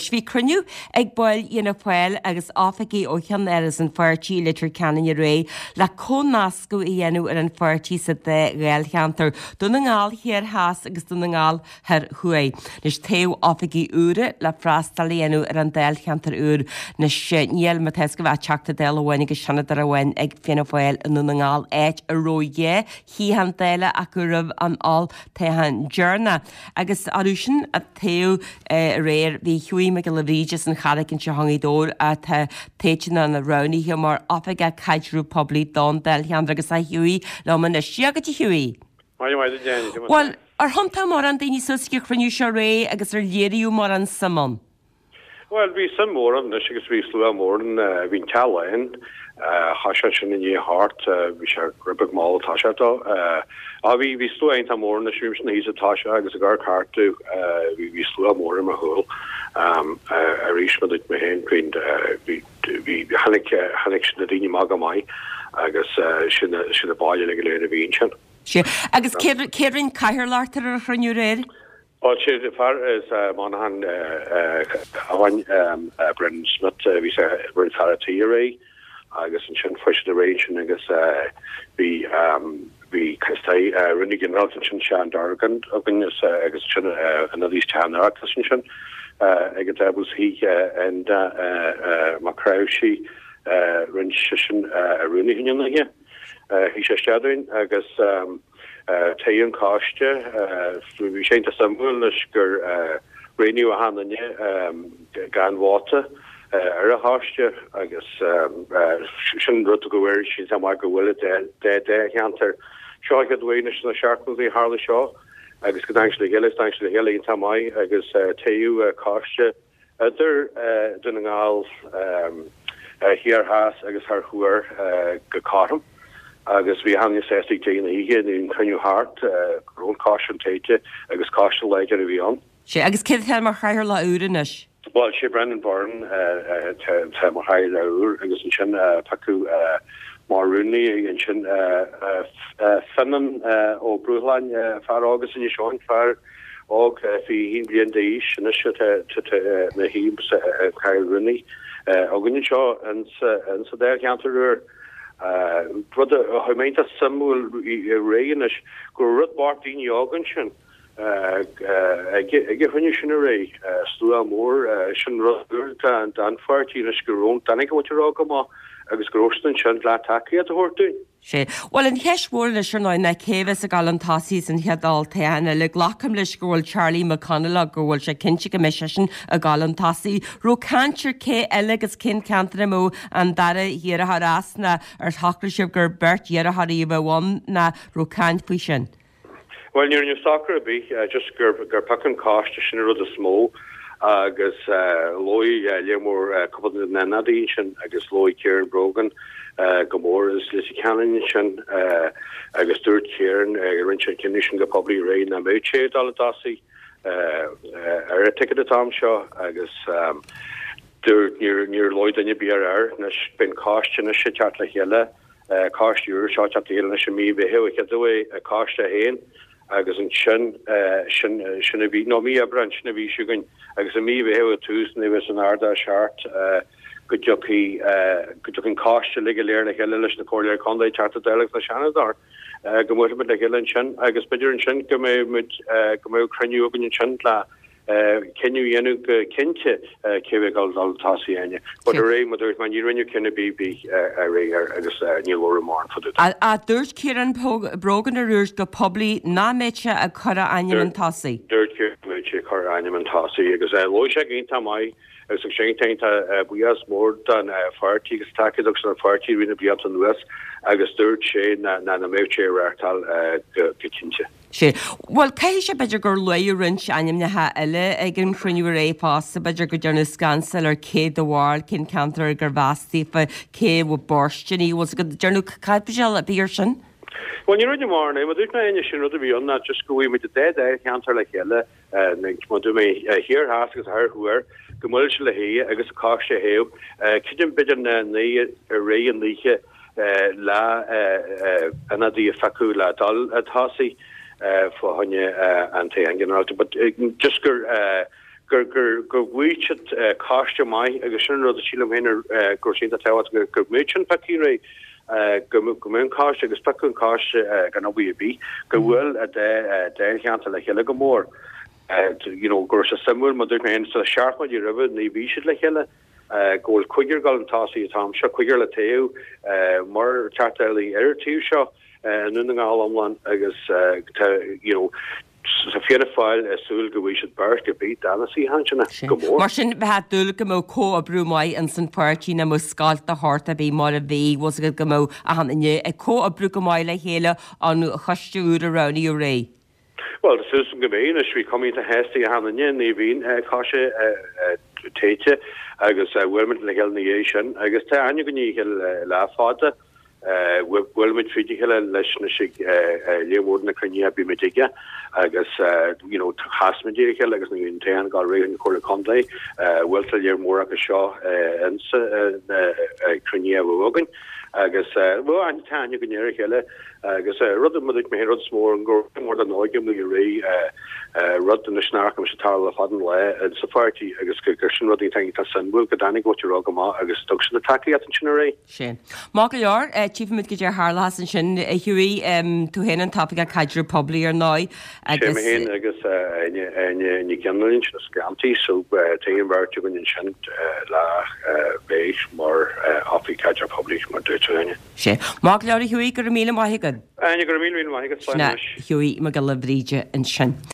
Leis bhí cruniú ag bail dhéanamhil agus áfaí ó chean as an feartí litir cean ré le cónascú i dhéanú ar an feartí sa de réalcheantar duna ngáil hiar háas agus duna ngáil thar chuaid. Nes taobh áfaí úra le freastal dhéanú ar an déalcheantar úr nes níl me teas go bheith teachta déalhhain agus sena ar bhhain ag fianamhil in duna ngáil éit a róige hí han déile a go rah an áil tehan dearna. Agus arúsin a taobh réir bhí chuí me go le ríidir an characinn se hangidóir a téitina na ronaí hi mar áfaige caidrú poblí don déalcheantar agus a hiúí le man na siagatí hiúí. Well, ar honta mar an daoine susci cruniú se ré agus ar léiríú mar an samon. Well, vi some more on this because we slew more than we Callahan, Hasha in the heart, we share Gribig Mall Tasha. We slew ain't more in the streams and he's a Tasha, as a guard cart too. We slew more in my hole. I reached with it, my hand green, we Hanik the Dini Magamai, I guess, should the body like a little ancient. I guess Kieran Cairlarter or Hrunew Red. Well, she the far is Monahan Brendan Smith. We say we're Taratiri. I guess in Chin Fish the range, and I guess we can stay Runnigan Rotten Shan Dargan. I guess Chin another East Chan Artisan. I guess that was he and Macraushi Rinshishan Runnigan here. He says shadowing. I guess. Taon Costa, we changed to some gur renew a hand gan water, a hostia, I guess, shouldn't go to go where she's a Michael Willett, de canter, Shaw had Waynish and the Shark will be Harley Shaw, I guess, thanks to the Hilly in Tamai, I guess, Tayu Costa, other Dunningal, here has, I guess, her who are Gacatum. Agus vi han sesti te in Kenny Hart, grown caution tate, agus caution ledger vi on. She agus kid hel mar higher la udinish. Well, she Brendan Byrne, mar higher la ur, agus in chin paku Maruni, in chin Finnan o Bruhlan, far August in Yishon, far Og, fi hin blien de ish, and a shit to the heaps, Kyle Rooney, Ogun Shaw, and so there counter. Brother, I mean that Samuel Reganish go rut Bartin Jorgensen. I get when you should array, Stua more, Shin Rutger and Dan Fartin Scaron, Danica what you're all come on, I was Groston, Shin Lataki at the Horton. Well, in Heshwar is your nine caves a galantassis and Hedal Teana, like Lockham girl Charlie McConnell, girl Shakinchik mission a galantassi, Rocancher K. Elegas Kin Cantremo, and Dara Yera Harasna, or Hockership Ger Bert Yera Hariva one na Rocant Pushin. Well, you're in your soccer, be just Ger Puckin Cost, Shinner of the Small. I guess Loy Lemore couple of Nanadi, and I guess Loy Kieran Brogan. Gomorrah is Lizzie Cannon, I guess third Kieran, Richard Condition, probably Rain and Moche, Daladasi, a ticket at Tom Shaw, I guess, near Lloyd and your BRR, and it's been cost in a shit at the Hilla, cost your shot at the Hill, and me be here, we get away a cost a hen. I guess in Shin be no me a branch, Navi Sugan, I guess a me be here with Tuesday, was an Arda Shart, good job he cost to legal air like a little the Cordial Conde charted dialect the Shanadar. Go with the Hill and Shin, I guess Bidder and Shin come out Cranu up in Shantla. Can you Kente Kevigal Tassiania? But a ray, mother, man, you when you can be a ray, I guess Neil Warren for the. There's Kieran Brogan or Rurs go probably na mecha a Cora Animan Tassi. Dirt Kieran Cora Animan Tassi, because Loisha again Tamai. As a shame we has more than 40 tacky ducks and 40 when it be up in the west. I guess third shade and a moche rectal kitchenche. She well, Kaisha Badger girl lawyer wrench and him ha elle again when you were a pass, Badger good journalist scansel or K the wall, Kin Cantor, Gervasti for K with Borstini was a good journal Kaipajal at Beerson. When you're in the morning, but there's no any to be on that, just go in with the dead eye, Cantor like Yella, and do me here, ask us her who are. Gomulch Lahey, I guess a Kasha Hale, Kitchen Bidden and the Ray and the La Anadi Fakula Dal at Hasi for Honya and Tangan, but just gur bhuiid cáiste mai agus sin rud a sílam hénar gursinta tehat gur méidsin patíre gomun cáiste agus pecún cáiste gan bhí go bhfuil a déilcheanta le heile go mór. Gur se samú ma dúir mé sa seaartmaid í ribh ní bhí siad le heile ggóil chuigiir gal an tásaí tám seo chuigiir le taú mar teartaí ar tíú seo nu an gálamlan agus sa fianna fáil súil go bhí siad bart go bí danasí hanna go mór. Mar sin bheit dúla go mó có a brúmáid an san páirtí na mó scáilta háta bhí mar a bhí was go mó a hanne có a brú go máid le chéile an chaistúr a raní ó ré. Well, de Susan Gabain is we coming to hasty a hand ní vín kashe teite agus Wilmot legation agus te anja gonní la fada Wilmot fi leis lewoorden na crania bi medige agus hasmedi agus na tean gal re cho conde weltel je mor agus seo ense crania wogen agus an tanja gonne hele agus rud mu mé rud smór an go mór an áigem le ré rud an snark am se tal a faden le safarti agus sin rudí te tá sanbú go danig go ragá agus sto sin take an sin ré. Sin. Má go leor chiefmid go dé hálas an sin hiúí tú hen an tapig a caidir poblí ar ná agus hen agus ni genlin scamtí so tebar gon sin la béis mar afi caidir poblí mar dúine. sé. Má leir hiúí gur míle maigad. Gur mí maigad hiúí me go le bríide an sin.